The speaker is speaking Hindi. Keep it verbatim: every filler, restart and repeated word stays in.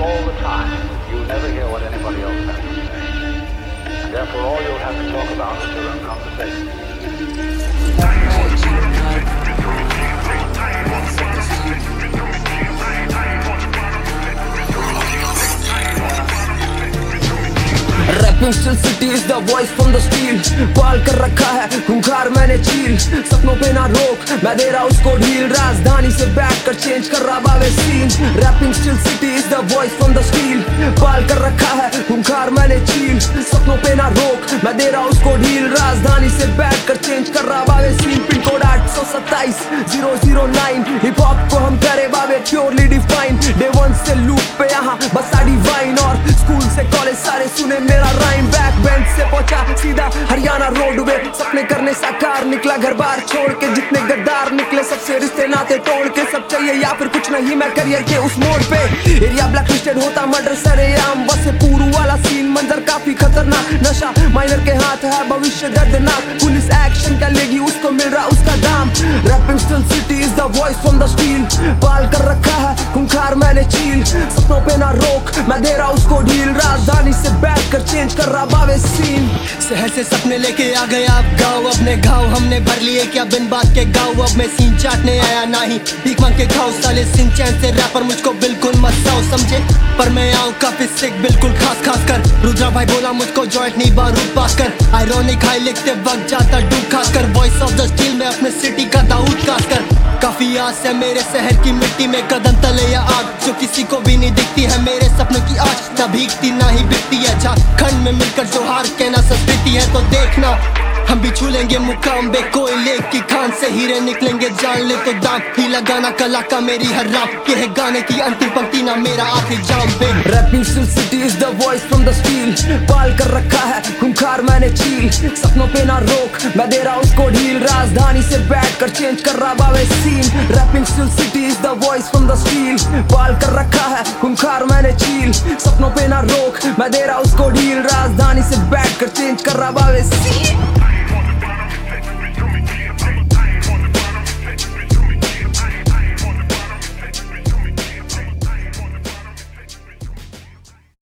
all the time. You never hear what anybody else has to say. And therefore all you'll have to talk about is your own conversation. Rapping still city is the voice from the steel. पाल कर रखा है खूंखार मैंने चील, सपनों पे ना रोक मैं दे रहा उसको ढील, राजधानी से बैठ कर चेंज कर रहा बावे scene. Rapping still city is the voice from the steel. पाल कर रखा है खूंखार मैंने चील, सपनों पे ना रोक मैं दे रहा उसको ढील, राजधानी से बैठ कर चेंज कर रहा बावे सीन. पिन कोड आठ सौ सत्ताईस zero zero nine, hip hop को हम करे बावे प्योरली डिफाइन. डे वन से लूप पे यहाँ बसा डिवाइन, और स्कूल से कॉलेज सारे सुने मेरा राइम. बैक बेंच से पहुंचा सीधा हरियाणा रोड पे, सपने करने साकार निकला घर बार छोड़ के. जितने गद्दार निकले सबसे रिश्ते नाते तोड़ के, सब चाहिए या फिर कुछ नहीं मैं करियर के उस मोड़ पे. एरिया ब्लैक लिस्टेड होता मर्डर सरेआम, बस से पूरू वाला सीन मंजर काफी खतरनाक. नशा माइनर के हाथ है भविष्य दर्दनाक, पुलिस एक्शन क्या लेगी उसको मिल रहा उसका दाम. Rapping still city is the voice from the steel. पाल कर रखा है खूंखार मैंने चील, सपनों पे ना रोक मैं दे रहा उसको ढील, राजधानी से बैठ कर चेंज कर रहा बावे सीन. शहर से सपने लेके आ गए आप गाँव, अपने घाव हमने भर लिए क्या बिन बात के गाँव. अब मैं सीन चाटने आया नहीं भीख मांग के खाओ, साले सिन चैन से रैपर मुझको बिल्कुल मत साओ समझे. पर मैं आऊँ काफी सिक बिल्कुल खास खास कर, रुद्रा भाई बोला मुझको जॉइंट नहीं बारूद पास कर. आयरॉनिक हाई लिखते वक्त जाता डूब खास कर, वॉइस ऑफ द स्टील में अपने सिटी का दाऊद खास कर. काफी आस है मेरे शहर की मिट्टी में, कदम तले या आग जो किसी को भी नहीं दिखती है. मेरे सपनों की आँच ना भीगती ना ही बिकती है, झारखंड में मिलकर जो हार कहना संस्कृति है. तो देखना हम भी छू लेंगे मुकाम बे, कोई लेक की खान से हीरे निकलेंगे, जान ले तो दाम ही लगाना कला का मेरी हर राम. ये है गाने की अंतिम पंक्ति ना मेरा आखिरी जाम बे. Rapping still city is the voice from the steel. पाल कर रखा है खूंखार मैंने चील, सपनों पे ना रोक मैं दे रहा उसको ढील, राजधानी से बैठ कर चेंज कर रहा बावे scene. Rapping still city is the voice from the steel. पाल कर रखा है खूंखार मैंने चील, सपनों पे ना रोक मैं दे रहा उसको ढील, राजधानी से बैठ कर चेंज कर रहा बावे सीन.